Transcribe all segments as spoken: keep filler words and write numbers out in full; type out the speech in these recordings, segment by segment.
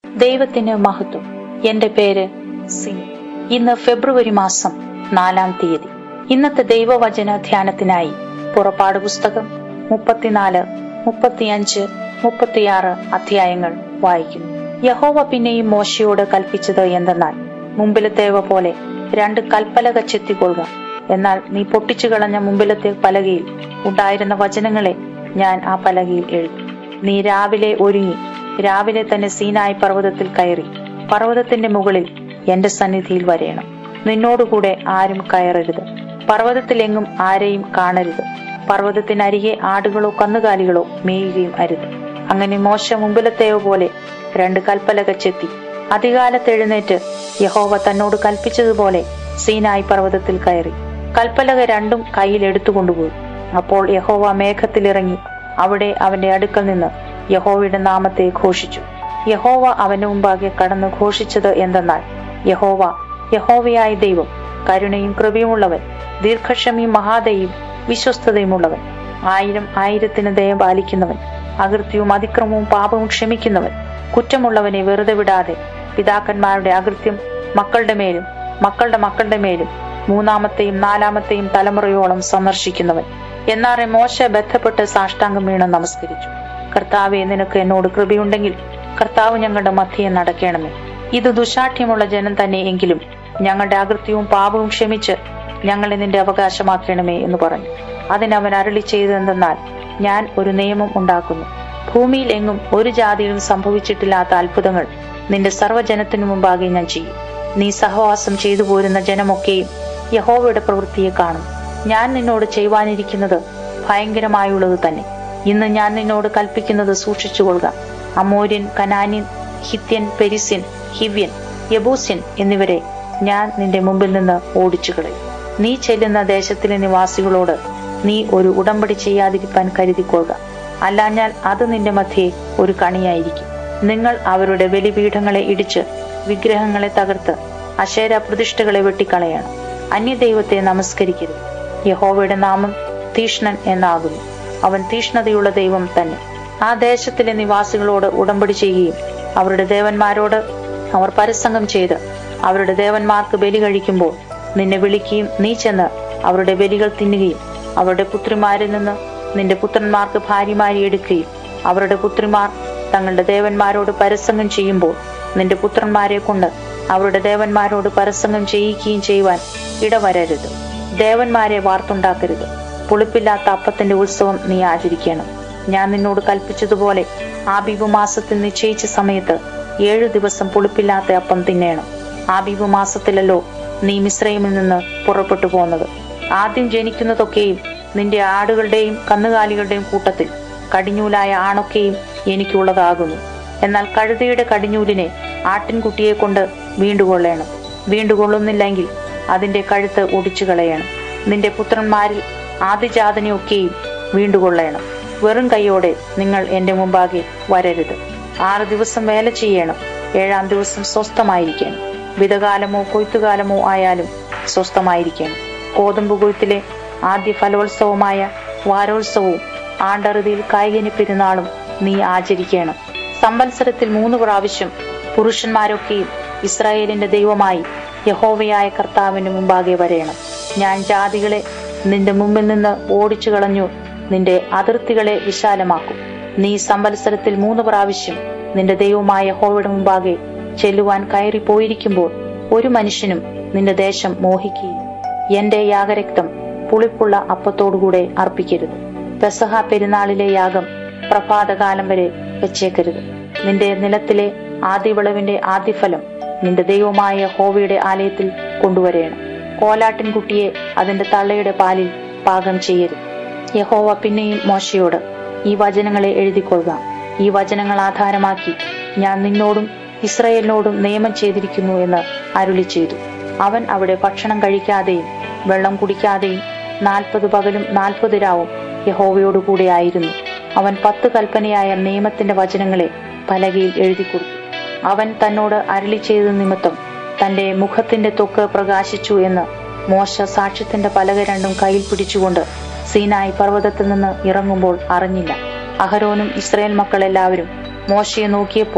ദൈവത്തിന് മഹത്വം. എന്റെ പേര് സിനി. ഇന്ന് ഫെബ്രുവരി മാസം നാലാം തീയതി. ഇന്നത്തെ ദൈവവചന ധ്യാനത്തിനായി പുറപ്പാട് പുസ്തകം മുപ്പത്തിനാല്, മുപ്പത്തിയഞ്ച്, മുപ്പത്തിയാറ് അധ്യായങ്ങൾ വായിക്കുന്നു. യഹോവ പിന്നെയും മോശയോട് കൽപ്പിച്ചത് എന്തെന്നാൽ, മുമ്പിലത്തേവ പോലെ രണ്ട് കൽപ്പലക ചെത്തിക്കൊള്ളുക. എന്നാൽ നീ പൊട്ടിച്ചു കളഞ്ഞ മുമ്പിലത്തെ പലകയിൽ ഉണ്ടായിരുന്ന വചനങ്ങളെ ഞാൻ ആ പലകയിൽ എഴുതി. നീ രാവിലെ ഒരുങ്ങി രാവിലെ തന്നെ സീനായി പർവ്വതത്തിൽ കയറി പർവ്വതത്തിന്റെ മുകളിൽ എന്റെ സന്നിധിയിൽ വരേണം. നിന്നോടുകൂടെ ആരും കയറരുത്, പർവ്വതത്തിലെങ്ങും ആരെയും കാണരുത്. പർവ്വതത്തിനരികെ ആടുകളോ കന്നുകാലികളോ മേയുകയും അരുത്. അങ്ങനെ മോശ മുമ്പിലത്തേവ പോലെ രണ്ട് കൽപ്പലക ചെത്തി അധികാലത്തെഴുന്നേറ്റ് യഹോവ തന്നോട് കൽപ്പിച്ചതുപോലെ സീനായി പർവ്വതത്തിൽ കയറി കൽപ്പലക രണ്ടും കയ്യിൽ എടുത്തുകൊണ്ടുപോയി. അപ്പോൾ യഹോവ മേഘത്തിലിറങ്ങി അവിടെ അവന്റെ അടുക്കൽ നിന്ന് യഹോവയുടെ നാമത്തെ ഘോഷിച്ചു. യഹോവ അവന്റെ മുമ്പാകെ കടന്നു ഘോഷിച്ചത് എന്തെന്നാൽ, യഹോവ യഹോവയായ ദൈവം, കരുണയും കൃപയുമുള്ളവൻ, ദീർഘക്ഷമയും മഹാദയും വിശ്വസ്തതയുമുള്ളവൻ, ആയിരം ആയിരത്തിന് ദയ പാലിക്കുന്നവൻ, അകൃത്യവും അതിക്രമവും പാപവും ക്ഷമിക്കുന്നവൻ, കുറ്റമുള്ളവനെ വെറുതെ വിടാതെ പിതാക്കന്മാരുടെ അകൃത്യം മക്കളുടെ മേലും മക്കളുടെ മക്കളുടെ മേലും മൂന്നാമത്തെയും നാലാമത്തെയും തലമുറയോളം സന്ദർശിക്കുന്നവൻ. എന്നാറെ മോശ ബന്ധപ്പെട്ട് സാഷ്ടാംഗം വീണ് നമസ്കരിച്ചു. കർത്താവെ, നിനക്ക് എന്നോട് കൃപയുണ്ടെങ്കിൽ കർത്താവ് ഞങ്ങളുടെ മധ്യയെ നടക്കണമേ. ഇത് ദുശാഠ്യമുള്ള ജനം തന്നെ എങ്കിലും ഞങ്ങളുടെ അകൃത്യവും പാപവും ക്ഷമിച്ച് ഞങ്ങളെ നിന്റെ അവകാശമാക്കണമേ എന്ന് പറഞ്ഞു. അതിനവൻ അരുളി ചെയ്തതെന്തെന്നാൽ, ഞാൻ ഒരു നിയമം ഉണ്ടാക്കുന്നു. ഭൂമിയിൽ എങ്ങും ഒരു ജാതിയിലും സംഭവിച്ചിട്ടില്ലാത്ത അത്ഭുതങ്ങൾ നിന്റെ സർവ്വജനത്തിനു മുമ്പാകെ ഞാൻ ചെയ്യും. നീ സഹവാസം ചെയ്തു പോരുന്ന ജനമൊക്കെയും യഹോവയുടെ പ്രവൃത്തിയെ കാണും. ഞാൻ നിന്നോട് ചെയ്യുവാനിരിക്കുന്നത് ഭയങ്കരമായുള്ളത് തന്നെ. ഇന്ന് ഞാൻ നിന്നോട് കൽപ്പിക്കുന്നത് സൂക്ഷിച്ചുകൊള്ളുക. അമോര്യൻ, കനാന്യൻ, ഹിത്യൻ, പെരിസ്യൻ, ഹിവ്യൻ, യബൂസ്യൻ എന്നിവരെ ഞാൻ നിന്റെ മുമ്പിൽ നിന്ന് ഓടിച്ചു കളയും. നീ ചെല്ലുന്ന ദേശത്തിലെ നിവാസികളോട് നീ ഒരു ഉടമ്പടി ചെയ്യാതിരിക്കാൻ കരുതിക്കൊള്ളുക. അല്ലാഞ്ഞാൽ അത് നിന്റെ മധ്യേ ഒരു കണിയായിരിക്കും. നിങ്ങൾ അവരുടെ ബലിപീഠങ്ങളെ ഇടിച്ച് വിഗ്രഹങ്ങളെ തകർത്ത് അശേര പ്രതിഷ്ഠകളെ വെട്ടിക്കളയണം. അന്യദൈവത്തെ നമസ്കരിക്കരുത്. യഹോവയുടെ നാമം തീഷ്ണൻ എന്നാകുന്നു. അവൻ തീഷ്ണതയുള്ള ദൈവം തന്നെ. ആ ദേശത്തിലെ നിവാസികളോട് ഉടമ്പടി ചെയ്യുകയും അവരുടെ ദേവന്മാരോട് അവർ പരസംഗം ചെയ്ത് അവരുടെ ദേവന്മാർക്ക് ബലി കഴിക്കുമ്പോൾ നിന്നെ വിളിക്കുകയും നീ ചെന്ന് അവരുടെ ബലികൾ തിന്നുകയും അവരുടെ പുത്രിമാരിൽ നിന്ന് നിന്റെ പുത്രന്മാർക്ക് ഭാര്യമാരെ എടുക്കുകയും അവരുടെ പുത്രിമാർ തങ്ങളുടെ ദേവന്മാരോട് പരസംഗം ചെയ്യുമ്പോൾ നിന്റെ പുത്രന്മാരെ കൊണ്ട് അവരുടെ ദേവന്മാരോട് പരസംഗം ചെയ്യിക്കുകയും ചെയ്യുവാൻ ഇടവരരുത്. ദേവന്മാരെ വാർത്തുണ്ടാക്കരുത്. പുളിപ്പില്ലാത്ത അപ്പത്തിന്റെ ഉത്സവം നീ ആചരിക്കണം. ഞാൻ നിന്നോട് കൽപ്പിച്ചതുപോലെ ആബീബ് മാസത്തിൽ നിശ്ചയിച്ച സമയത്ത് ഏഴു ദിവസം പുളിപ്പില്ലാത്ത അപ്പം തിന്നേണം. ആബീബ് മാസത്തിലല്ലോ നീ മിസ്രയീമിൽ നിന്ന് പുറപ്പെട്ടു പോന്നത്. ആദ്യം ജനിക്കുന്നതൊക്കെയും നിന്റെ ആടുകളുടെയും കന്നുകാലികളുടെയും കൂട്ടത്തിൽ കടിഞ്ഞൂലായ ആണൊക്കെയും എനിക്കുള്ളതാകുന്നു. എന്നാൽ കഴുതയുടെ കടിഞ്ഞൂലിനെ ആട്ടിൻകുട്ടിയെ കൊണ്ട് വീണ്ടുകൊള്ളണം. വീണ്ടുകൊള്ളുന്നില്ലെങ്കിൽ അതിന്റെ കഴുത്ത് ഒടിച്ചു കളയണം. നിന്റെ പുത്രന്മാരിൽ ആദിജാതനെയൊക്കെയും വീണ്ടുകൊള്ളണം. വെറും കൈയോടെ നിങ്ങൾ എന്റെ മുമ്പാകെ വരരുത്. ആറ് ദിവസം വേല ചെയ്യണം. ഏഴാം ദിവസം സ്വസ്ഥമായിരിക്കണം. വിതകാലമോ കൊയ്ത്തുകാലമോ ആയാലും സ്വസ്ഥമായിരിക്കണം. കോതമ്പ് കൊയ്ത്തിലെ ആദ്യ ഫലോത്സവമായ വാരോത്സവവും ആണ്ടറുതിയിൽ കായികനി പെരുന്നാളും നീ ആചരിക്കണം. സംവത്സരത്തിൽ മൂന്ന് പ്രാവശ്യം പുരുഷന്മാരൊക്കെയും ഇസ്രായേലിന്റെ ദൈവമായി യഹോവയായ കർത്താവിന് മുമ്പാകെ വരേണം. ഞാൻ ജാതികളെ നിന്റെ മുമ്പിൽ നിന്ന് ഓടിച്ചു കളഞ്ഞു നിന്റെ അതിർത്തികളെ വിശാലമാക്കും. നീ സംവത്സരത്തിൽ മൂന്ന് പ്രാവശ്യം നിന്റെ ദൈവമായ യഹോവയുടെ മുമ്പാകെ ചെല്ലുവാൻ കയറി പോയിരിക്കുമ്പോൾ ഒരു മനുഷ്യനും നിന്റെ ദേശം മോഹിക്കുകയില്ല. എന്റെ യാഗരക്തം പുളിപ്പുള്ള അപ്പത്തോടുകൂടെ അർപ്പിക്കരുത്. പെസഹ പെരുന്നാളിലെ യാഗം പ്രഭാതകാലം വരെ വെച്ചേക്കരുത്. നിന്റെ നിലത്തിലെ ആദ്യവിളവിന്റെ ആദ്യഫലം നിന്റെ ദൈവമായ യഹോവയുടെ ആലയത്തിൽ കൊണ്ടുവരേണം. കോലാട്ടിൻകുട്ടിയെ അതിന്റെ തള്ളയുടെ പാലിൽ പാകം ചെയ്യരുത്. യഹോവ പിന്നെയും മോശയോട്, ഈ വചനങ്ങളെ എഴുതിക്കൊള്ളുക. ഈ വചനങ്ങൾ ആധാരമാക്കി ഞാൻ നിന്നോടും ഇസ്രായേലിനോടും നിയമം ചെയ്തിരിക്കുന്നു എന്ന് അരുളി ചെയ്തു. അവൻ അവിടെ ഭക്ഷണം കഴിക്കാതെയും വെള്ളം കുടിക്കാതെയും നാൽപ്പത് പകലും നാൽപ്പത് രാവും യഹോവയോടുകൂടെ ആയിരുന്നു. അവൻ പത്ത് കൽപ്പനയായ നിയമത്തിന്റെ വചനങ്ങളെ പലകയിൽ എഴുതി കൊടുത്തു. അവൻ തന്നോട് അരുളി ചെയ്ത നിമിത്തം തന്റെ മുഖത്തിന്റെ ത്വക്ക് പ്രകാശിച്ചു എന്ന് മോശ സാക്ഷ്യത്തിന്റെ പലക രണ്ടും കയ്യിൽ പിടിച്ചുകൊണ്ട് സീനായി പർവ്വതത്തിൽ നിന്ന് ഇറങ്ങുമ്പോൾ അറിഞ്ഞില്ല. അഹരോനും ഇസ്രായേൽ മക്കളെല്ലാവരും മോശയെ നോക്കിയപ്പോൾ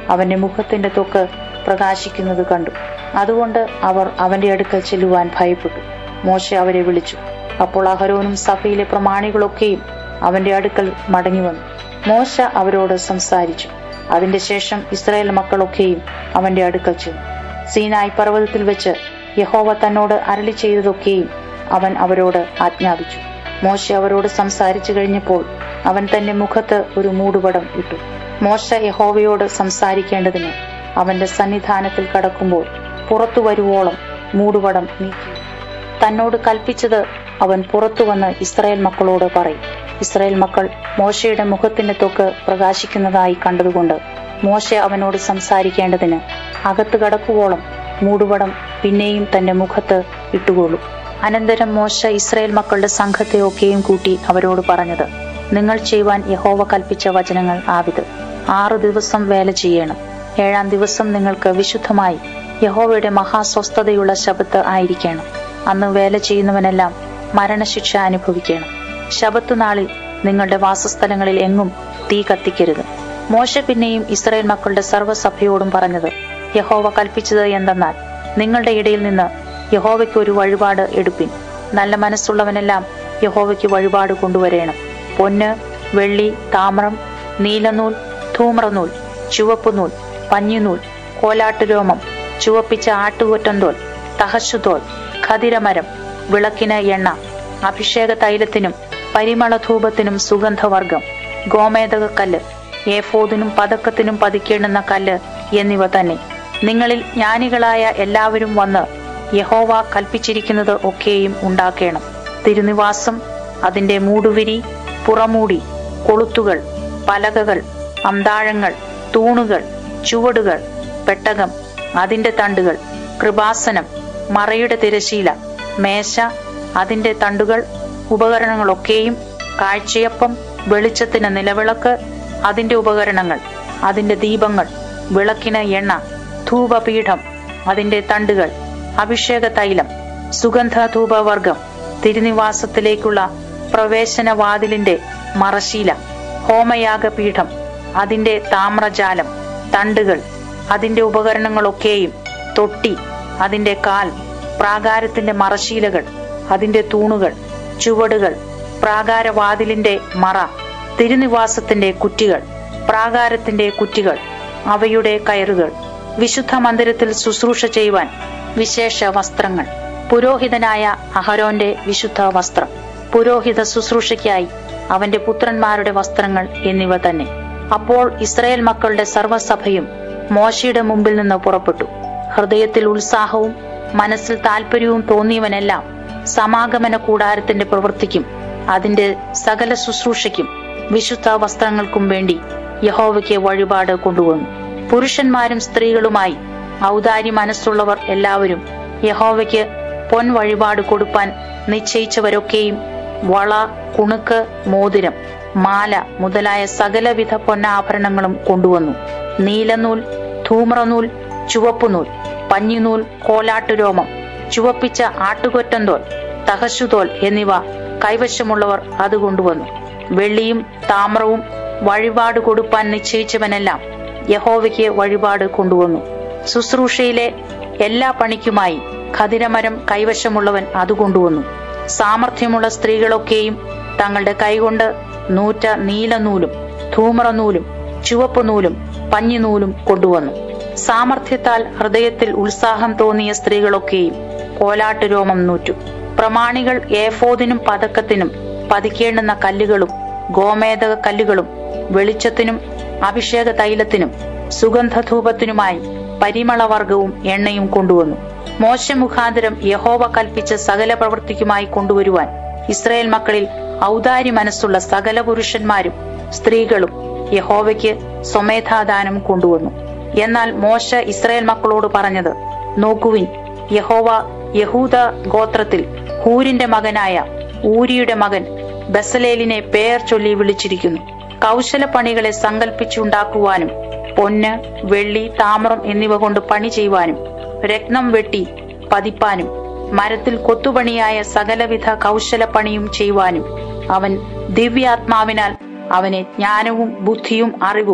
അവന്റെ മുഖത്തിന്റെ ത്വക്ക് പ്രകാശിക്കുന്നത് കണ്ടു. അതുകൊണ്ട് അവർ അവന്റെ അടുക്കൽ ചെല്ലുവാൻ ഭയപ്പെട്ടു. മോശെ അവരെ വിളിച്ചു. അപ്പോൾ അഹരോനും സഭയിലെ പ്രമാണികളൊക്കെയും അവന്റെ അടുക്കൽ മടങ്ങി വന്നു. മോശ അവരോട് സംസാരിച്ചു. അതിന്റെ ശേഷം ഇസ്രായേൽ മക്കളൊക്കെയും അവന്റെ അടുക്കൽ ചെന്നു. സീനായി പർവ്വതത്തിൽ വെച്ച് യഹോവ തന്നോട് അരുളി ചെയ്തതൊക്കെയും അവൻ അവരോട് ആജ്ഞാപിച്ചു. മോശ അവരോട് സംസാരിച്ചു കഴിഞ്ഞപ്പോൾ അവൻ തന്റെ മുഖത്ത് ഒരു മൂടുപടം ഇട്ടു. മോശ യഹോവയോട് സംസാരിക്കേണ്ടതിന് അവന്റെ സന്നിധാനത്തിൽ കടക്കുമ്പോൾ പുറത്തു വരുവോളം മൂടുപടം നീക്കി. തന്നോട് കൽപ്പിച്ചത് അവൻ പുറത്തു വന്ന് ഇസ്രായേൽ മക്കളോട് പറയും. ഇസ്രായേൽ മക്കൾ മോശയുടെ മുഖത്തിന്റെ ത്വക്ക് പ്രകാശിക്കുന്നതായി കണ്ടതുകൊണ്ട് മോശ അവനോട് സംസാരിക്കേണ്ടതിന് അകത്ത് കടക്കുവോളം മൂടുപടം പിന്നെയും തന്റെ മുഖത്ത് ഇട്ടുകൊള്ളു. അനന്തരം മോശ ഇസ്രായേൽ മക്കളുടെ സംഘത്തെ ഒക്കെയും കൂട്ടി അവരോട് പറഞ്ഞത്, നിങ്ങൾ ചെയ്യുവാൻ യഹോവ കൽപ്പിച്ച വചനങ്ങൾ ആവിത്. ആറു ദിവസം വേല ചെയ്യണം. ഏഴാം ദിവസം നിങ്ങൾക്ക് വിശുദ്ധമായി യഹോവയുടെ മഹാസ്വസ്ഥതയുള്ള ശബ്ബത്ത് ആയിരിക്കണം. അന്ന് വേല ചെയ്യുന്നവനെല്ലാം മരണശിക്ഷ അനുഭവിക്കണം. ശബ്ബത്ത് നാളിൽ നിങ്ങളുടെ വാസസ്ഥലങ്ങളിൽ എങ്ങും തീ കത്തിക്കരുത്. മോശ പിന്നെയും ഇസ്രായേൽ മക്കളുടെ സർവ്വസഭയോടും പറഞ്ഞത്, യഹോവ കൽപ്പിച്ചത് എന്തെന്നാൽ, നിങ്ങളുടെ ഇടയിൽ നിന്ന് യഹോവയ്ക്ക് ഒരു വഴിപാട് എടുപ്പിൻ. നല്ല മനസ്സുള്ളവനെല്ലാം യഹോവയ്ക്ക് വഴിപാട് കൊണ്ടുവരേണം. പൊന്ന്, വെള്ളി, താമ്രം, നീലനൂൽ, ധൂമ്രനൂൽ, ചുവപ്പുനൂൽ, പഞ്ഞിനൂൽ, കോലാട്ടുരോമം, ചുവപ്പിച്ച ആട്ടുകൊറ്റന്തോൽ, തഹശുതോൽ, ഖദിരമരം, വിളക്കിന് എണ്ണ, അഭിഷേക തൈലത്തിനും പരിമളധൂപത്തിനും സുഗന്ധവർഗം, ഗോമേതകക്കല്ല്, ഏഫോദിനും പതക്കത്തിനും പതിക്കേണ്ടുന്ന കല്ല് എന്നിവ തന്നെ. നിങ്ങളിൽ ജ്ഞാനികളായ എല്ലാവരും വന്ന് യഹോവ കൽപ്പിച്ചിരിക്കുന്നത് ഒക്കെയും ഉണ്ടാക്കേണം. തിരുനിവാസം, അതിന്റെ മൂടുവിരി, പുറമൂടി, കൊളുത്തുകൾ, പലകകൾ, അന്താഴങ്ങൾ, തൂണുകൾ, ചുവടുകൾ, പെട്ടകം, അതിന്റെ തണ്ടുകൾ, കൃപാസനം, മറയുടെ തിരശീല, മേശ, അതിന്റെ തണ്ടുകൾ, ഉപകരണങ്ങളൊക്കെയും, കാഴ്ചയപ്പം, വെളിച്ചത്തിന് നിലവിളക്ക്, അതിന്റെ ഉപകരണങ്ങൾ, അതിന്റെ ദീപങ്ങൾ, വിളക്കിന് എണ്ണ, ധൂപപീഠം, അതിന്റെ തണ്ടുകൾ, അഭിഷേക തൈലം, സുഗന്ധ ധൂപവർഗം, തിരുനിവാസത്തിലേക്കുള്ള പ്രവേശനവാതിലിന്റെ മറശീല, ഹോമയാഗപീഠം, അതിന്റെ താമ്രജാലം, തണ്ടുകൾ, അതിന്റെ ഉപകരണങ്ങളൊക്കെയും, തൊട്ടി, അതിന്റെ കാൽ, പ്രാകാരത്തിന്റെ മറശീലകൾ, അതിന്റെ തൂണുകൾ, ചുവടുകൾ, പ്രാകാരവാതിലിന്റെ മറ, തിരുനിവാസത്തിന്റെ കുറ്റികൾ, പ്രാകാരത്തിന്റെ കുറ്റികൾ, അവയുടെ കയറുകൾ, വിശുദ്ധ മന്ദിരത്തിൽ ശുശ്രൂഷ ചെയ്യുവാൻ വിശേഷ വസ്ത്രങ്ങൾ, പുരോഹിതനായ അഹരോന്റെ വിശുദ്ധ വസ്ത്രം, പുരോഹിത ശുശ്രൂഷയ്ക്കായി അവന്റെ പുത്രന്മാരുടെ വസ്ത്രങ്ങൾ എന്നിവ തന്നെ. അപ്പോൾ ഇസ്രായേൽ മക്കളുടെ സർവ്വസഭയും മോശയുടെ മുമ്പിൽ നിന്ന് പുറപ്പെട്ടു. ഹൃദയത്തിൽ ഉത്സാഹവും മനസ്സിൽ താല്പര്യവും തോന്നിയവനെല്ലാം സമാഗമന കൂടാരത്തിന്റെ പ്രവൃത്തിക്കും അതിന്റെ സകല ശുശ്രൂഷയ്ക്കും വിശുദ്ധ വസ്ത്രങ്ങൾക്കും വേണ്ടി യഹോവയ്ക്ക് വഴിപാട് കൊണ്ടുവന്നു. പുരുഷന്മാരും സ്ത്രീകളുമായി ഔദാര്യ മനസ്സുള്ളവർ എല്ലാവരും യഹോവയ്ക്ക് പൊൻ വഴിപാട് കൊടുപ്പാൻ നിശ്ചയിച്ചവരൊക്കെയും വള, കുണുക്ക്, മോതിരം, മാല മുതലായ സകലവിധ പൊന്നാഭരണങ്ങളും കൊണ്ടുവന്നു. നീലനൂൽ, ധൂമ്രനൂൽ, ചുവപ്പുനൂൽ, പഞ്ഞിനൂൽ, കോലാട്ടുരോമം, ചുവപ്പിച്ച ആട്ടുകൊറ്റന്തോൽ, തഹശുതോൽ എന്നിവ കൈവശമുള്ളവർ അത് കൊണ്ടുവന്നു. വെള്ളിയും താമ്രവും വഴിപാട് കൊടുപ്പാൻ നിശ്ചയിച്ചവനെല്ലാം യഹോവയ്ക്ക് വഴിപാട് കൊണ്ടുവന്നു. ശുശ്രൂഷയിലെ എല്ലാ പണിക്കുമായി ഖദിരമരം കൈവശമുള്ളവൻ അത് കൊണ്ടുവന്നു. സാമർഥ്യമുള്ള സ്ത്രീകളൊക്കെയും തങ്ങളുടെ കൈകൊണ്ട് നൂറ്റ നീലനൂലും ധൂമ്രനൂലും ചുവപ്പുനൂലും പഞ്ഞിനൂലും കൊണ്ടുവന്നു. സാമർഥ്യത്താൽ ഹൃദയത്തിൽ ഉത്സാഹം തോന്നിയ സ്ത്രീകളൊക്കെയും കോലാട്ടുരോമം നൂറ്റു. പ്രമാണികൾ ഏഫോദിനും പതക്കത്തിനും പതിക്കേണ്ടുന്ന കല്ലുകളും ഗോമേതക കല്ലുകളും വെളിച്ചത്തിനും അഭിഷേക തൈലത്തിനും സുഗന്ധധൂപത്തിനുമായി പരിമളവർഗവും എണ്ണയും കൊണ്ടുവന്നു. മോശ മുഖാന്തരം യഹോവ കൽപ്പിച്ച സകല പ്രവൃത്തിക്കുമായി കൊണ്ടുവരുവാൻ ഇസ്രായേൽ മക്കളിൽ ഔദാര്യ മനസ്സുള്ള സകല പുരുഷന്മാരും സ്ത്രീകളും യഹോവയ്ക്ക് സ്വമേധാദാനം കൊണ്ടുവന്നു. എന്നാൽ മോശ ഇസ്രായേൽ മക്കളോട് പറഞ്ഞത്, നോക്കുവിൻ, യഹോവ യഹൂദ ഗോത്രത്തിൽ ഹൂരിന്റെ മകനായ ഊരിയുടെ മകൻ ബസലേലിനെ പേർ ചൊല്ലി വിളിച്ചിരിക്കുന്നു. കൗശല പണികളെ സങ്കല്പിച്ചുണ്ടാക്കുവാനും പൊന്ന്, വെള്ളി, താമ്രം എന്നിവ കൊണ്ട് പണി ചെയ്യുവാനും രത്നം വെട്ടി പതിപ്പാനും മരത്തിൽ കൊത്തുപണിയായ സകലവിധ കൗശല പണിയും ചെയ്യുവാനും അവൻ ദിവ്യാത്മാവിനാൽ അവനെ ജ്ഞാനവും ബുദ്ധിയും അറിവും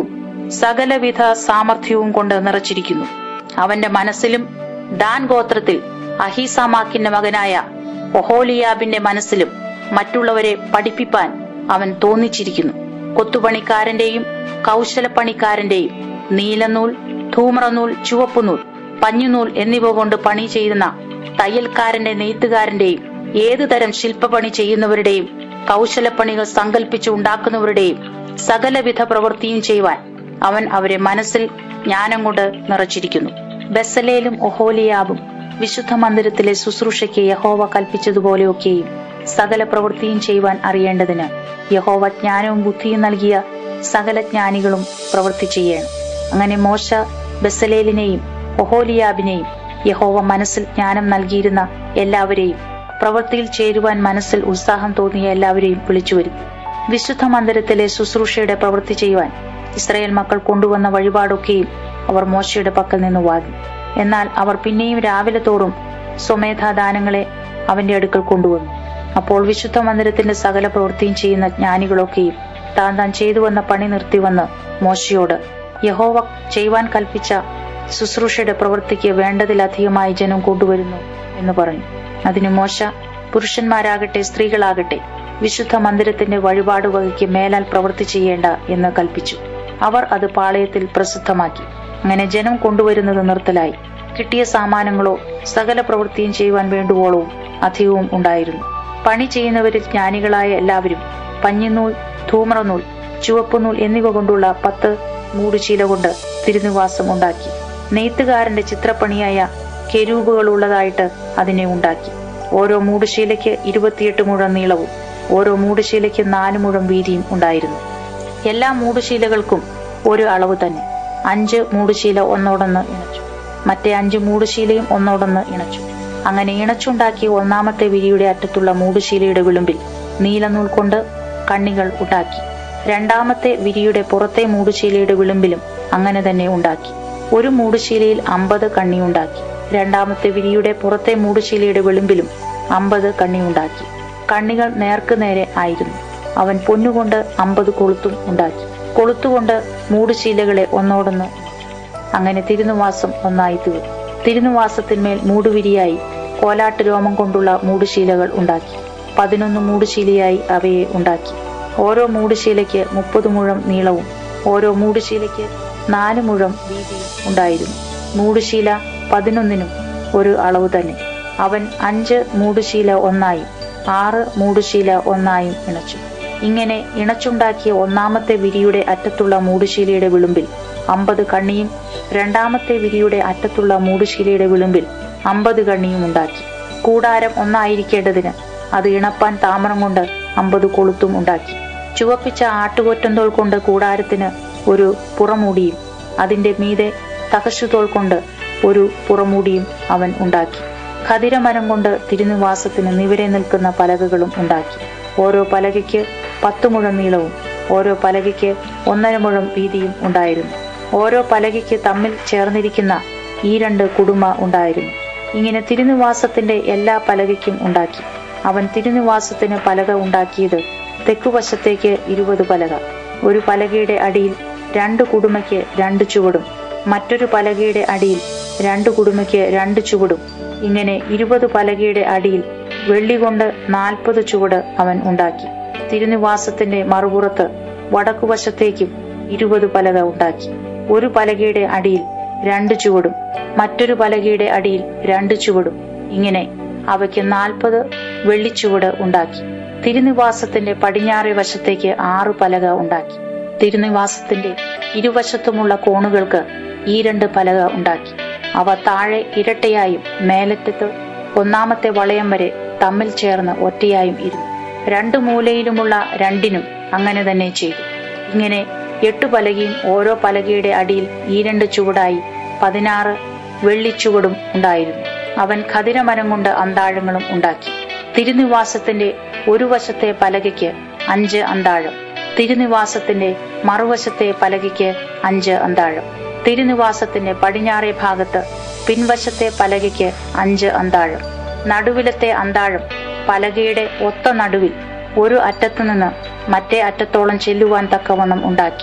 സകലവിധ സാമർഥ്യവും കൊണ്ട് നിറച്ചിരിക്കുന്നു. അവന്റെ മനസ്സിലും ദാൻ ഗോത്രത്തിൽ അഹീസാമാക്കിന്റെ മകനായ ഒഹോലിയാബിന്റെ മനസ്സിലും മറ്റുള്ളവരെ പഠിപ്പിപ്പാൻ അവൻ തോന്നിച്ചിരിക്കുന്നു. കൊത്തുപണിക്കാരന്റെയും കൗശലപ്പണിക്കാരന്റെയും നീലനൂൽ, ധൂമ്രനൂൽ, ചുവപ്പുനൂൽ, പഞ്ഞുനൂൽ എന്നിവ കൊണ്ട് പണി ചെയ്യുന്ന തയ്യൽക്കാരന്റെ, നെയ്ത്തുകാരന്റെയും ഏതു തരം ശില്പപണി ചെയ്യുന്നവരുടെയും കൗശലപ്പണികൾ സങ്കല്പിച്ചു ഉണ്ടാക്കുന്നവരുടെയും സകലവിധ പ്രവൃത്തിയും ചെയ്യുവാൻ അവൻ അവരെ മനസ്സിൽ ജ്ഞാനം കൊണ്ട് നിറച്ചിരിക്കുന്നു. ബെസലേലും ഒഹോലിയാബും വിശുദ്ധ മന്ദിരത്തിലെ ശുശ്രൂഷയ്ക്ക് യഹോവ കൽപ്പിച്ചതുപോലെയൊക്കെയും സകല പ്രവൃത്തിയും ചെയ്യുവാൻ അറിയേണ്ടതിന് യഹോവ ജ്ഞാനവും ബുദ്ധിയും നൽകിയ സകല ജ്ഞാനികളും പ്രവൃത്തി ചെയ്യണം. അങ്ങനെ മോശ ബെസലേലിനെയും ഒഹോലിയാബിനെയും യഹോവ മനസ്സിൽ ജ്ഞാനം നൽകിയിരുന്ന എല്ലാവരെയും പ്രവൃത്തിയിൽ ചേരുവാൻ മനസ്സിൽ ഉത്സാഹം തോന്നിയ എല്ലാവരെയും വിളിച്ചു വരുത്തി. വിശുദ്ധ മന്ദിരത്തിലെ ശുശ്രൂഷയുടെ പ്രവൃത്തി ചെയ്യുവാൻ ഇസ്രായേൽ മക്കൾ കൊണ്ടുവന്ന വഴിപാടൊക്കെയും അവർ മോശയുടെ പക്കൽ നിന്ന് വാങ്ങി. എന്നാൽ അവർ പിന്നെയും രാവിലെ തോറും സ്വമേധാദാനങ്ങളെ അവന്റെ അടുക്കൽ കൊണ്ടുവന്നു. അപ്പോൾ വിശുദ്ധ മന്ദിരത്തിന്റെ സകല പ്രവൃത്തിയും ചെയ്യുന്ന ജ്ഞാനികളൊക്കെയും താൻ താൻ ചെയ്തു വന്ന പണി നിർത്തിവന്ന് മോശയോട്, യഹോവ ചെയ്യുവാൻ കൽപ്പിച്ച ശുശ്രൂഷയുടെ പ്രവൃത്തിക്ക് വേണ്ടതിലധികമായി ജനം കൊണ്ടുവരുന്നു എന്ന് പറഞ്ഞു. അതിന് മോശ, പുരുഷന്മാരാകട്ടെ സ്ത്രീകളാകട്ടെ വിശുദ്ധ മന്ദിരത്തിന്റെ വഴിപാട് വകയ്ക്ക് മേലാൽ പ്രവൃത്തി ചെയ്യേണ്ട എന്ന് കൽപ്പിച്ചു. അവർ അത് പാളയത്തിൽ പ്രസിദ്ധമാക്കി. അങ്ങനെ ജനം കൊണ്ടുവരുന്നത് നിർത്തലായി. കിട്ടിയ സാമാനങ്ങളോ സകല പ്രവൃത്തിയും ചെയ്യുവാൻ വേണ്ടുവോളവും അധികവും ഉണ്ടായിരുന്നു. പണി ചെയ്യുന്നവരിൽ ജ്ഞാനികളായ എല്ലാവരും പഞ്ഞിനൂൽ, ധൂമ്രനൂൽ, ചുവപ്പുനൂൽ എന്നിവ കൊണ്ടുള്ള പത്ത് മൂടുശീല കൊണ്ട് തിരുനിവാസം ഉണ്ടാക്കി. നെയ്ത്തുകാരന്റെ ചിത്രപ്പണിയായ കെരൂബുകളുള്ളതായിട്ട് അതിനെ ഉണ്ടാക്കി. ഓരോ മൂടുശീലയ്ക്ക് ഇരുപത്തിയെട്ട് മുഴം നീളവും ഓരോ മൂടുശീലയ്ക്ക് നാല് മുഴം വീതിയും ഉണ്ടായിരുന്നു. എല്ലാ മൂടുശീലകൾക്കും ഒരു അളവ് തന്നെ. അഞ്ച് മൂടുശീല ഒന്നോടൊന്ന് ഇണച്ചു, മറ്റേ അഞ്ച് മൂടുശീലയും ഒന്നോടൊന്ന് ഇണച്ചു. അങ്ങനെ ഇണച്ചുണ്ടാക്കിയ ഒന്നാമത്തെ വിരിയുടെ അറ്റത്തുള്ള മൂടുശീലയുടെ വിളുമ്പിൽ നീലനൂൽ കൊണ്ട് കണ്ണികൾ ഉണ്ടാക്കി. രണ്ടാമത്തെ വിരിയുടെ പുറത്തെ മൂടുശീലയുടെ വിളുമ്പിലും അങ്ങനെ തന്നെ ഉണ്ടാക്കി. ഒരു മൂടുശീലയിൽ അമ്പത് കണ്ണിയുണ്ടാക്കി. രണ്ടാമത്തെ വിരിയുടെ പുറത്തെ മൂടുശീലയുടെ വിളുമ്പിലും അമ്പത് കണ്ണിയുണ്ടാക്കി. കണ്ണികൾ നേർക്ക് നേരെ ആയിരുന്നു. അവൻ പൊന്നുകൊണ്ട് അമ്പത് കൊളുത്തും ഉണ്ടാക്കി. കൊളുത്തുകൊണ്ട് മൂടുശീലകളെ ഒന്നോടൊന്ന്. അങ്ങനെ തിരുനിവാസം ഒന്നായി തീർന്നു. തിരുനിവാസത്തിന്മേൽ മൂടുവിരിയായി കോലാട്ട് രോമം കൊണ്ടുള്ള മൂടുശീലകൾ ഉണ്ടാക്കി. പതിനൊന്ന് മൂടുശീലയായി അവയെ ഉണ്ടാക്കി. ഓരോ മൂടുശീലയ്ക്ക് മുപ്പത് മുഴം നീളവും ഓരോ മൂടുശീലയ്ക്ക് നാല് മുഴം വീതിയും ഉണ്ടായിരുന്നു. മൂടുശീല പതിനൊന്നിനും ഒരു അളവ് തന്നെ. അവൻ അഞ്ച് മൂടുശീല ഒന്നായും ആറ് മൂടുശീല ഒന്നായും ഇണച്ചു. ഇങ്ങനെ ഇണച്ചുണ്ടാക്കിയ ഒന്നാമത്തെ വിരിയുടെ അറ്റത്തുള്ള മൂടുശീലയുടെ വിളുമ്പിൽ അമ്പത് കണ്ണിയും രണ്ടാമത്തെ വിരിയുടെ അറ്റത്തുള്ള മൂടുശീലയുടെ വിളുമ്പിൽ അമ്പത് കണ്ണിയും ഉണ്ടാക്കി. കൂടാരം ഒന്നായിരിക്കേണ്ടതിന് അത് ഇണപ്പാൻ താമ്രം കൊണ്ട് അമ്പത് കൊളുത്തും ഉണ്ടാക്കി. ചുവപ്പിച്ച ആട്ടുകൊറ്റന്തോൾ കൊണ്ട് കൂടാരത്തിന് ഒരു പുറമൂടിയും അതിന്റെ മീതെ തകശുതോൾ കൊണ്ട് ഒരു പുറമൂടിയും അവൻ ഉണ്ടാക്കി. ഖദിരമരം കൊണ്ട് തിരുനിവാസത്തിന് നിവരെ നിൽക്കുന്ന പലകകളും ഉണ്ടാക്കി. ഓരോ പലകയ്ക്ക് പത്ത് മുഴം നീളവും ഓരോ പലകയ്ക്ക് ഒന്നര മുഴം വീതിയും ഉണ്ടായിരുന്നു. ഓരോ പലകയ്ക്ക് തമ്മിൽ ചേർന്നിരിക്കുന്ന ഈ രണ്ട് കുടുമ ഉണ്ടായിരുന്നു. ഇങ്ങനെ തിരുനിവാസത്തിന്റെ എല്ലാ പലകയ്ക്കും ഉണ്ടാക്കി. അവൻ തിരുനിവാസത്തിന് പലക ഉണ്ടാക്കിയത് തെക്കുവശത്തേക്ക് ഇരുപത് പലക. ഒരു പലകയുടെ അടിയിൽ രണ്ട് കുടുമയ്ക്ക് രണ്ട് ചുവടും മറ്റൊരു പലകയുടെ അടിയിൽ രണ്ട് കുടുമയ്ക്ക് രണ്ട് ചുവടും, ഇങ്ങനെ ഇരുപത് പലകയുടെ അടിയിൽ വെള്ളി കൊണ്ട് നാൽപ്പത് ചുവട് അവൻ ഉണ്ടാക്കി. തിരുനിവാസത്തിന്റെ മറുപുറത്ത് വടക്കുവശത്തേക്കും ഇരുപത് പലക ഉണ്ടാക്കി. ഒരു പലകയുടെ അടിയിൽ രണ്ട് ചുവടും മറ്റൊരു പലകയുടെ അടിയിൽ രണ്ട് ചുവടും, ഇങ്ങനെ അവയ്ക്ക് നാൽപ്പത് വെള്ളിച്ചുവട് ഉണ്ടാക്കി. തിരുനിവാസത്തിന്റെ പടിഞ്ഞാറേ വശത്തേക്ക് ആറ് പലക ഉണ്ടാക്കി. തിരുനിവാസത്തിന്റെ ഇരുവശത്തുമുള്ള കോണുകൾക്ക് ഈ രണ്ട് പലക ഉണ്ടാക്കി. അവ താഴെ ഇരട്ടയായും മേലറ്റത്ത് ഒന്നാമത്തെ വളയം വരെ തമ്മിൽ ചേർന്ന് ഒറ്റയായും ഇരുന്നു. രണ്ടു മൂലയിലുമുള്ള രണ്ടിനും അങ്ങനെ തന്നെ ചെയ്തു. ഇങ്ങനെ എട്ടു പലകയും ഓരോ പലകയുടെ അടിയിൽ ഈ രണ്ട് ചുവടായി പതിനാറ് വെള്ളിച്ചുവടും ഉണ്ടായിരുന്നു. അവൻ ഖദിരമരം കൊണ്ട് അന്താഴങ്ങളും ഉണ്ടാക്കി. തിരുനിവാസത്തിന്റെ ഒരു വശത്തെ പലകയ്ക്ക് അഞ്ച് അന്താഴം, തിരുനിവാസത്തിന്റെ മറുവശത്തെ പലകയ്ക്ക് അഞ്ച് അന്താഴം. തിരുനിവാസത്തിന്റെ പടിഞ്ഞാറേ ഭാഗത്ത് പിൻവശത്തെ പലകയ്ക്ക് അഞ്ച് അന്താഴം. നടുവിലത്തെ അന്താഴം പലകയുടെ ഒത്ത നടുവിൽ ഒരു അറ്റത്തു നിന്ന് മറ്റേ അറ്റത്തോളം ചെല്ലുവാൻ തക്കവണ്ണം ഉണ്ടാക്കി.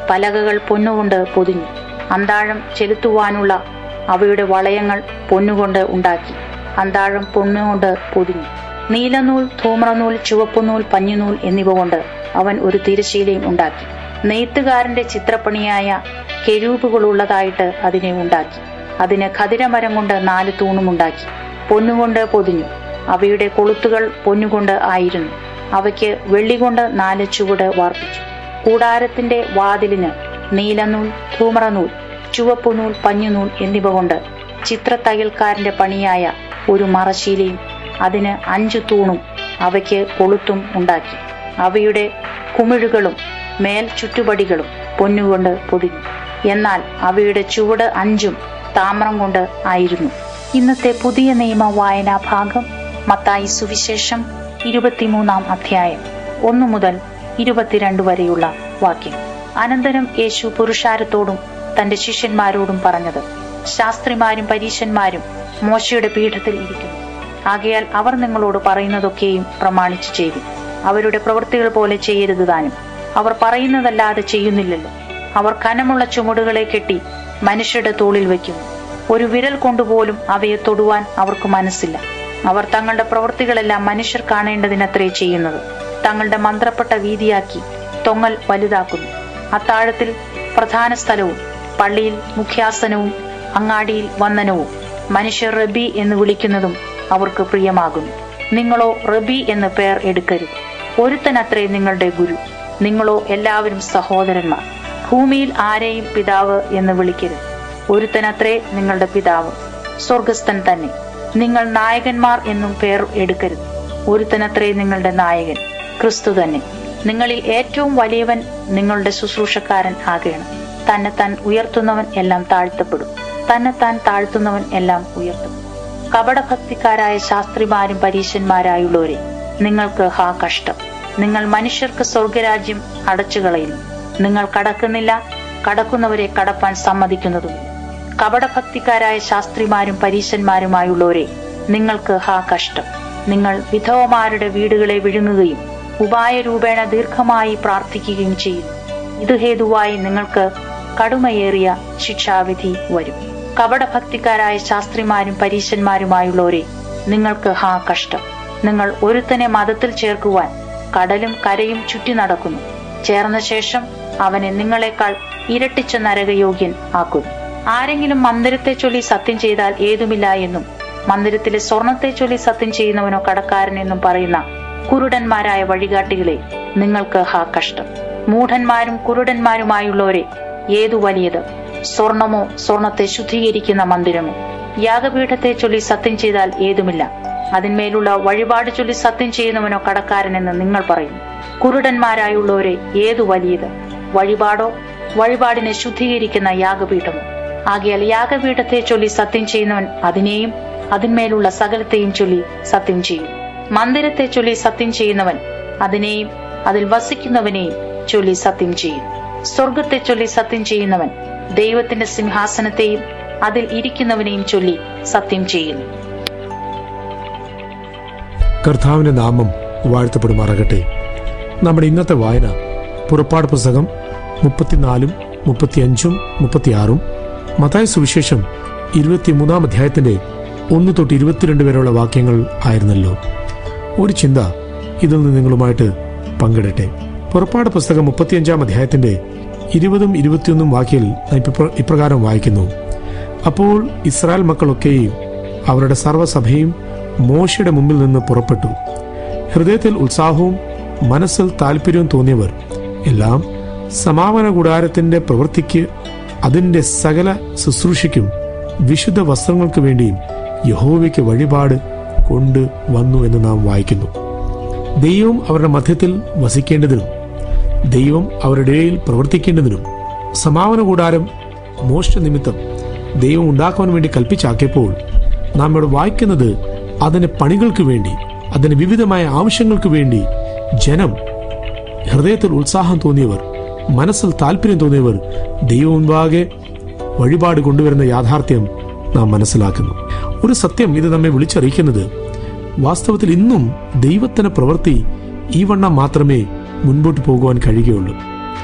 പലകകൾ പൊന്നുകൊണ്ട് പൊതിഞ്ഞു. അന്താഴം ചെലുത്തുവാനുള്ള അവയുടെ വളയങ്ങൾ പൊന്നുകൊണ്ട് ഉണ്ടാക്കി. അന്താഴം പൊന്നുകൊണ്ട് പൊതിഞ്ഞു. നീലനൂൽ, ധൂമ്രനൂൽ, ചുവപ്പുനൂൽ, പഞ്ഞുനൂൽ എന്നിവ കൊണ്ട് അവൻ ഒരു തിരശ്ശീലയും ഉണ്ടാക്കി. നെയ്ത്തുകാരന്റെ ചിത്രപ്പണിയായ കെരൂബുകളുള്ളതായിട്ട് അതിനെ ഉണ്ടാക്കി. അതിന് ഖദിരമരം കൊണ്ട് നാല് തൂണും ഉണ്ടാക്കി. പൊന്നുകൊണ്ട് പൊതിഞ്ഞു. അവയുടെ കൊളുത്തുകൾ പൊന്നുകൊണ്ട് ആയിരുന്നു. അവയ്ക്ക് വെള്ളികൊണ്ട് നാല് ചുവട് വാർപ്പിച്ചു. കൂടാരത്തിന്റെ വാതിലിന് നീലനൂൽ, ധൂമ്രനൂൽ, ചുവപ്പുനൂൽ, പഞ്ഞുനൂൽ എന്നിവ കൊണ്ട് ചിത്രത്തയ്യൽക്കാരന്റെ പണിയായ ഒരു മറശ്ശീലയും അതിന് അഞ്ചു തൂണും അവയ്ക്ക് കൊളുത്തും ഉണ്ടാക്കി. അവയുടെ കുമിഴുകളും മേൽ ചുറ്റുപടികളും പൊന്നുകൊണ്ട് പൊതിഞ്ഞു. എന്നാൽ അവയുടെ ചുവട് അഞ്ചും താമ്രം കൊണ്ട് ആയിരുന്നു. ഇന്നത്തെ പുതിയ നിയമ വായനാ ഭാഗം മത്തായി സുവിശേഷം ഇരുപത്തിമൂന്നാം അധ്യായം ഒന്നു മുതൽ ഇരുപത്തിരണ്ട് വരെയുള്ള വാക്യം. അനന്തരം യേശു പുരുഷാരത്തോടും തന്റെ ശിഷ്യന്മാരോടും പറഞ്ഞത്, ശാസ്ത്രിമാരും പരീശന്മാരും മോശയുടെ പീഠത്തിൽ ഇരിക്കുന്നു. ആകയാൽ അവർ നിങ്ങളോട് പറയുന്നതൊക്കെയും പ്രമാണിച്ചു ചെയ്തു. അവരുടെ പ്രവൃത്തികൾ പോലെ ചെയ്യരുത് താനും. അവർ പറയുന്നതല്ലാതെ ചെയ്യുന്നില്ലല്ലോ. അവർ കനമുള്ള ചുമടുകളെ കെട്ടി മനുഷ്യരുടെ തോളിൽ വയ്ക്കുന്നു. ഒരു വിരൽ കൊണ്ടുപോലും അവയെ തൊടുവാൻ അവർക്ക് മനസ്സില്ല. അവർ തങ്ങളുടെ പ്രവൃത്തികളെല്ലാം മനുഷ്യർ കാണേണ്ടതിനത്രേ ചെയ്യുന്നത്. തങ്ങളുടെ മന്ത്രപ്പെട്ട വീതിയാക്കി തൊങ്ങൽ വലുതാക്കുന്നു. അത്താഴത്തിൽ പ്രധാന സ്ഥലവും പള്ളിയിൽ മുഖ്യാസനവും അങ്ങാടിയിൽ വന്ദനവും മനുഷ്യർ റബി എന്ന് വിളിക്കുന്നതും അവർക്ക് പ്രിയമാകുന്നു. നിങ്ങളോ റബി എന്ന് പേർ എടുക്കരുത്. ഒരുത്തനത്രേ നിങ്ങളുടെ ഗുരു. നിങ്ങളോ എല്ലാവരും സഹോദരന്മാർ. ഭൂമിയിൽ ആരെയും പിതാവ് എന്ന് വിളിക്കരുത്. ഒരുത്തനത്രേ നിങ്ങളുടെ പിതാവ്, സ്വർഗസ്ഥൻ തന്നെ. നിങ്ങൾ നായകന്മാർ എന്നും പേർ എടുക്കരുത്. ഒരുത്തനത്രേ നിങ്ങളുടെ നായകൻ, ക്രിസ്തു തന്നെ. നിങ്ങളിൽ ഏറ്റവും വലിയവൻ നിങ്ങളുടെ ശുശ്രൂഷക്കാരൻ ആകണം. തന്നെത്താൻ ഉയർത്തുന്നവൻ എല്ലാം താഴ്ത്തപ്പെടും, തന്നെത്താൻ താഴ്ത്തുന്നവൻ എല്ലാം ഉയർത്തപ്പെടും. കപടഭക്തിക്കാരായ ശാസ്ത്രിമാരും പരീശന്മാരായുള്ളവരെ, നിങ്ങൾക്ക് ഹാ കഷ്ടം. നിങ്ങൾ മനുഷ്യർക്ക് സ്വർഗരാജ്യം അടച്ചുകളയുന്നു. നിങ്ങൾ കടക്കുന്നില്ല, കടക്കുന്നവരെ കടപ്പാൻ സമ്മതിക്കുന്നതുമില്ല. കപടഭക്തിക്കാരായ ശാസ്ത്രിമാരും പരീശന്മാരുമായുള്ളവരെ, നിങ്ങൾക്ക് ഹാ കഷ്ടം. നിങ്ങൾ വിധവമാരുടെ വീടുകളെ വിഴുങ്ങുകയും ഉപായരൂപേണ ദീർഘമായി പ്രാർത്ഥിക്കുകയും ചെയ്യുന്നു. ഇത് ഹേതുവായി നിങ്ങൾക്ക് കടുമയേറിയ ശിക്ഷാവിധി വരും. കപടഭക്തിക്കാരായ ശാസ്ത്രിമാരും പരീശന്മാരുമായുള്ളവരെ, നിങ്ങൾക്ക് ഹാ കഷ്ടം. നിങ്ങൾ ഒരുത്തനെ മതത്തിൽ ചേർക്കുവാൻ കടലും കരയും ചുറ്റി നടക്കുന്നു. ചേർന്ന ശേഷം അവനെ നിങ്ങളെക്കാൾ ഇരട്ടിച്ച നരകയോഗ്യൻ ആക്കുന്നു. ആരെങ്കിലും മന്ദിരത്തെ ചൊല്ലി സത്യം ചെയ്താൽ ഏതുമില്ല എന്നും മന്ദിരത്തിലെ സ്വർണത്തെ ചൊല്ലി സത്യം ചെയ്യുന്നവനോ കടക്കാരൻ എന്നും പറയുന്ന കുരുടന്മാരായ വഴികാട്ടികളെ, നിങ്ങൾക്ക് ഹാ കഷ്ടം. മൂഢന്മാരും കുരുടന്മാരുമായുള്ളവരെ, ഏതു വലിയത്, സ്വർണമോ സ്വർണത്തെ ശുദ്ധീകരിക്കുന്ന മന്ദിരമോ? യാഗപീഠത്തെ ചൊല്ലി സത്യം ചെയ്താൽ ഏതുമില്ല, അതിന്മേലുള്ള വഴിപാട് ചൊല്ലി സത്യം ചെയ്യുന്നവനോ കടക്കാരനെന്ന് നിങ്ങൾ പറയുന്നു. കുരുടന്മാരായുള്ളവരെ, ഏതു വലിയത്, വഴിപാടോ വഴിപാടിനെ ശുദ്ധീകരിക്കുന്ന യാഗപീഠമോ? ആകയാൽ യാഗപീഠത്തെ ചൊല്ലി സത്യം ചെയ്യുന്നവൻ അതിനെയും അതിന്മേലുള്ള സകലത്തെയും ചൊല്ലി സത്യം ചെയ്യും. മന്ദിരത്തെ ചൊല്ലി സത്യം ചെയ്യുന്നവൻ അതിനെയും അതിൽ വസിക്കുന്നവനെയും ചൊല്ലി സത്യം ചെയ്യും. സ്വർഗത്തെ ചൊല്ലി സത്യം ചെയ്യുന്നവൻ ദൈവത്തിന്റെ സിംഹാസനത്തെയും അതിൽ ഇരിക്കുന്നവനെയും ചൊല്ലി സത്യം ചെയ്യുന്നു. കർത്താവിന്റെ നാമം വാഴ്ത്തപ്പെടുമാറാകട്ടെ. നമ്മുടെ ഇന്നത്തെ വായന പുറപ്പാട് പുസ്തകം മുപ്പത്തിനാലും മുപ്പത്തിയഞ്ചും മുപ്പത്തിയാറും മത്തായി സുവിശേഷം ഇരുപത്തിമൂന്നാം അധ്യായത്തിന്റെ ഒന്ന് തൊട്ട് ഇരുപത്തിരണ്ട് വരെയുള്ള വാക്യങ്ങൾ ആയിരുന്നല്ലോ. ഒരു ചിന്ത ഇതിൽ നിന്ന് നിങ്ങളുമായിട്ട് പങ്കിടട്ടെ. പുറപ്പാട് പുസ്തകം മുപ്പത്തിയഞ്ചാം അധ്യായത്തിന്റെ ഇരുപതും ഇരുപത്തിയൊന്നും വാക്യത്തിൽ ഇപ്രകാരം വായിക്കുന്നു: അപ്പോൾ ഇസ്രായേൽ മക്കളൊക്കെയും അവരുടെ സർവ്വസഭയും മോശയുടെ മുമ്പിൽ നിന്ന് പുറപ്പെട്ടു. ഹൃദയത്തിൽ ഉത്സാഹവും മനസ്സിൽ താല്പര്യവും തോന്നിയവർ എല്ലാം സമാപന കൂടാരത്തിന്റെ പ്രവൃത്തിക്ക്, അതിന്റെ സകല ശുശ്രൂഷയ്ക്കും വിശുദ്ധ വസ്ത്രങ്ങൾക്ക് വേണ്ടിയും യഹോവയ്ക്ക് വഴിപാട് കൊണ്ട് വന്നു എന്ന് നാം വായിക്കുന്നു. ദൈവം അവരുടെ മധ്യത്തിൽ വസിക്കേണ്ടതിനും ദൈവം അവരുടെ ഇടയിൽ പ്രവർത്തിക്കേണ്ടതിനും സമാപന കൂടാരം മോശ നിമിത്തം ദൈവം ഉണ്ടാക്കുവാൻ വേണ്ടി കൽപ്പിച്ചാക്കിയപ്പോൾ നാം ഇവിടെ വായിക്കുന്നത് അതിന്റെ പണികൾക്ക് വേണ്ടി, അതിന് വിവിധമായ ആവശ്യങ്ങൾക്ക് വേണ്ടി ജനം, ഹൃദയത്തിൽ ഉത്സാഹം തോന്നിയവർ, മനസ്സിൽ താല്പര്യം തോന്നിയവർ ദൈവം മുൻപാകെ വഴിപാട് കൊണ്ടുവരുന്ന യാഥാർത്ഥ്യം നാം മനസ്സിലാക്കുന്നു. ഒരു സത്യം ഇത് നമ്മെ വിളിച്ചറിയിക്കുന്നത്, വാസ്തവത്തിൽ ഇന്നും ദൈവത്തിന്റെ പ്രവൃത്തി ഈ വണ്ണം മാത്രമേ മുൻപോട്ട് പോകുവാൻ കഴിയുകയുള്ളൂ.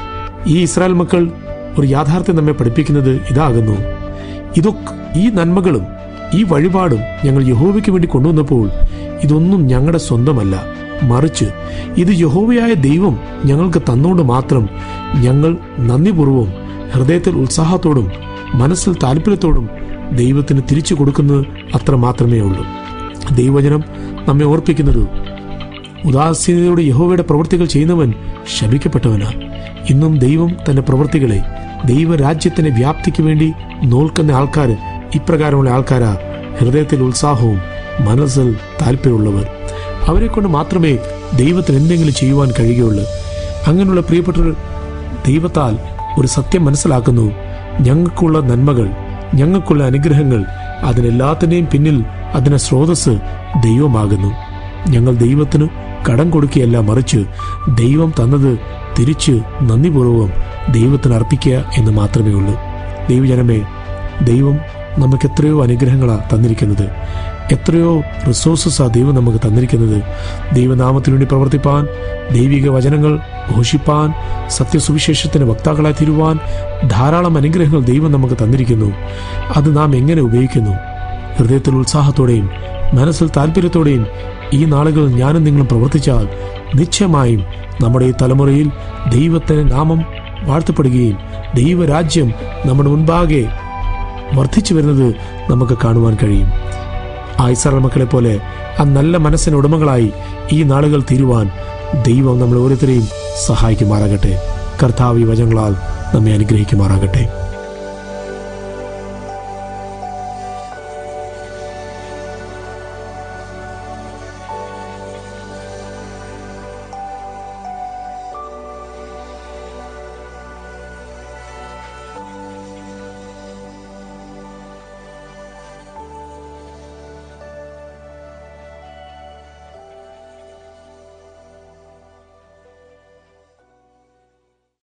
ഈ ഇസ്രായേൽ മക്കൾ ഒരു യാഥാർത്ഥ്യം നമ്മെ പഠിപ്പിക്കുന്നത് ഇതാകുന്നു. ഇതൊക്കെ ഈ നന്മകളും ഈ വഴിപാടും ഞങ്ങൾ യഹോവയ്ക്ക് വേണ്ടി കൊണ്ടുവന്നപ്പോൾ ഇതൊന്നും ഞങ്ങളുടെ സ്വന്തമല്ല, മറിച്ച് ഇത് യഹോവയായ ദൈവം ഞങ്ങൾക്ക് തന്നുകൊണ്ട് മാത്രം ഞങ്ങൾ നന്ദിപൂർവ്വം ഹൃദയത്തിൽ ഉത്സാഹത്തോടും മനസ്സിൽ താല്പര്യത്തോടും ദൈവത്തിന് തിരിച്ചു കൊടുക്കുന്നത് അത്ര മാത്രമേ ഉള്ളൂ. ദൈവവചനം നമ്മെ ഓർപ്പിക്കുന്നത് ഉദാസീനതയോടെ യഹോവയുടെ പ്രവൃത്തികൾ ചെയ്യുന്നവൻ ശപിക്കപ്പെട്ടവനാ. ഇന്നും ദൈവം തന്റെ പ്രവൃത്തികളെ ദൈവരാജ്യത്തിന്റെ വ്യാപ്തിക്ക് വേണ്ടി നോൽക്കുന്ന ആൾക്കാർ ഇപ്രകാരമുള്ള ആൾക്കാരാ, ഹൃദയത്തിൽ ഉത്സാഹവും മനസ്സിൽ താല്പര്യമുള്ളവർ. അവരെ കൊണ്ട് മാത്രമേ ദൈവത്തിന് എന്തെങ്കിലും ചെയ്യുവാൻ കഴിയുകയുള്ളൂ. അങ്ങനെയുള്ള പ്രിയപ്പെട്ടവർ ദൈവത്താൽ ഒരു സത്യം മനസ്സിലാക്കുന്നു. ഞങ്ങൾക്കുള്ള നന്മകൾ, ഞങ്ങൾക്കുള്ള അനുഗ്രഹങ്ങൾ, അതിനെല്ലാത്തിൻ്റെയും പിന്നിൽ അതിന് സ്രോതസ് ദൈവമാകുന്നു. ഞങ്ങൾ ദൈവത്തിന് കടം കൊടുക്കുകയല്ല, മറിച്ച് ദൈവം തന്നത് തിരിച്ച് നന്ദിപൂർവ്വം ദൈവത്തിന് അർപ്പിക്കുക എന്ന് മാത്രമേ ഉള്ളൂ. ദൈവജനമേ, ദൈവം നമുക്ക് എത്രയോ അനുഗ്രഹങ്ങളാണ് തന്നിരിക്കുന്നത്, എത്രയോ റിസോഴ്സസാണ് ദൈവം നമുക്ക് തന്നിരിക്കുന്നത്. ദൈവനാമത്തിനു വേണ്ടി പ്രവർത്തിപ്പാൻ, ദൈവിക വചനങ്ങൾ ഘോഷിപ്പാൻ, സത്യസുവിശേഷത്തിന് വക്താക്കളായി തീരുവാൻ ധാരാളം അനുഗ്രഹങ്ങൾ ദൈവം നമുക്ക് തന്നിരിക്കുന്നു. അത് നാം എങ്ങനെ ഉപയോഗിക്കുന്നു? ഹൃദയത്തിൽ ഉത്സാഹത്തോടെയും മനസ്സിൽ താല്പര്യത്തോടെയും ഈ നാളുകൾ ഞാനും നിങ്ങളും പ്രവർത്തിച്ചാൽ നിശ്ചയമായും നമ്മുടെ ഈ തലമുറയിൽ ദൈവത്തിന്റെ നാമം വാഴ്ത്തപ്പെടുകയും ദൈവരാജ്യം നമ്മുടെ മുൻപാകെ വർദ്ധിച്ചു വരുന്നത് നമുക്ക് കാണുവാൻ കഴിയും. ആ ഇസ്രായേൽ മക്കളെ പോലെ ആ നല്ല മനസ്സിന് ഉടമകളായി ഈ നാളുകൾ തീരുവാൻ ദൈവം നമ്മൾ ഓരോരുത്തരെയും സഹായിക്കുമാറാകട്ടെ. കർത്താവ് ഈ വചനങ്ങളാൽ നമ്മെ അനുഗ്രഹിക്കുമാറാകട്ടെ.